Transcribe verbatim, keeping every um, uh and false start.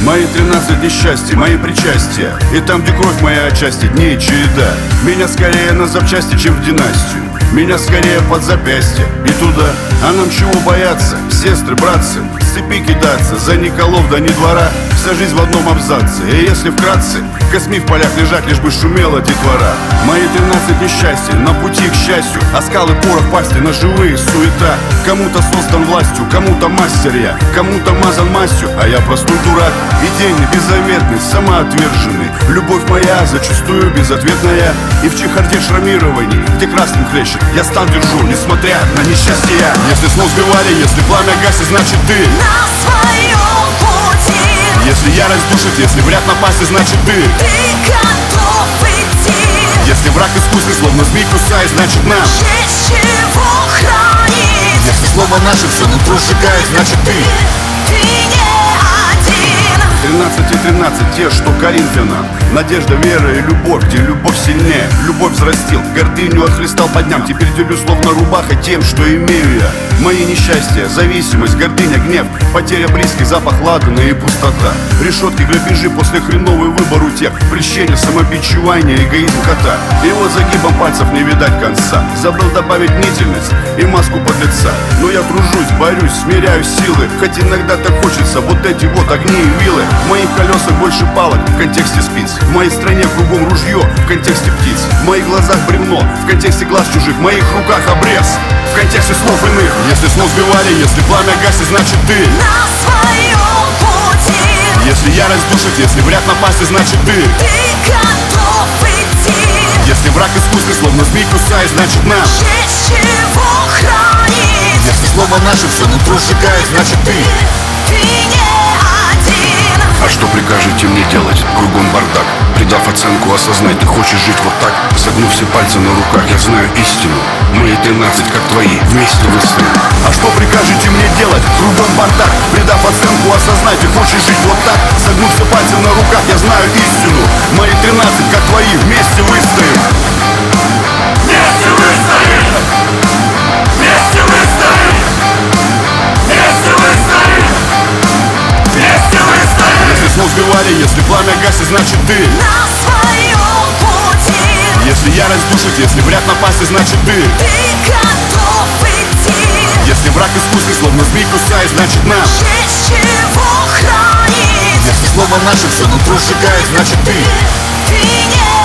Мои тринадцать несчастий, мои причастия. И там, где кровь моя отчасти, дней череда. Меня скорее на запчасти, чем в династию. Меня скорее под запястье и туда. А нам чего бояться, сестры, братцы? С цепи кидаться, за Николов да не двора. Вся жизнь в одном абзаце. И если вкратце, косми в полях лежать, лишь бы шумела детвора. Мои тринадцать несчастья на пути к счастью. А скалы порох пасти, ножевые суета. Кому-то создан властью, кому-то мастер я, кому-то мазан мастью, а я простой дурак. Идейный, беззаветный, самоотверженный. Любовь моя зачастую безответная. И в чехарде шрамирований, где красным хлещет, я стан держу, несмотря на несчастье. Если снов сбивали, если пламя гасит, значит ты на своем пути. Если ярость душит, если вряд напасть, значит ты Ты готов идти. Если враг искусный, словно змей кусает, значит нам есть чего хранить. Если слово наше все нутро сжигает, значит ты Ты не один. Тринадцать и тринадцать, те, что Коринфянам. Надежда, вера и любовь, где любовь сильнее. Любовь взрастил, гордыню отхлестал по дням. Теперь делю словно рубаха тем, что имею я. Мои несчастья, зависимость, гордыня, гнев, потеря близких, запах ладана и пустота. Решетки, грабежи после хреновый выбор у тех. Прещение, самобичевание, эгоизм кота. И вот загибом пальцев не видать конца. Забыл добавить мнительность и маску подлеца. Но я тружусь, борюсь, смиряю силы. Хоть иногда так хочется, вот эти вот огни и вилы. В моих колесах больше палок в контексте спиц. В моей стране кругом ружье в контексте птиц. В моих глазах бревно в контексте глаз чужих. В моих руках обрез в контексте слов иных. Если снов сбивали, если пламя гасит, значит ты на своем пути. Если ярость душит, если вряд напасть, значит ты Ты готов идти. Если враг искусный, словно змей кусает, значит нам есть чего хранить. Если слово наше все нутро сжигает, значит ты Ты не один. А что прикажете мне делать? Кругом бардак. Придав оценку, осознай, ты хочешь жить вот так. Согнув все пальцы на руках, я знаю истину. Мои тринадцать, как твои, вместе выстоим. А что прикажете мне делать? Кругом бардак. Придав оценку, осознай, ты хочешь жить вот так. Согнув все пальцы на руках, я знаю истину. Мои тринадцать, как твои, вместе выстоим. Вместе выстоим! Вместе выстоим! Вместе выстоим! Вместе выстоим! Если снов сбивали, если пламя гасит, значит ты На своем пути. Если ярость душит, если вряд напасть, значит ты Ты готов идти. Если враг искусный, словно змей кусает, значит нам есть чего хранить. Если слово наше все нутро сжигает, значит ты Ты не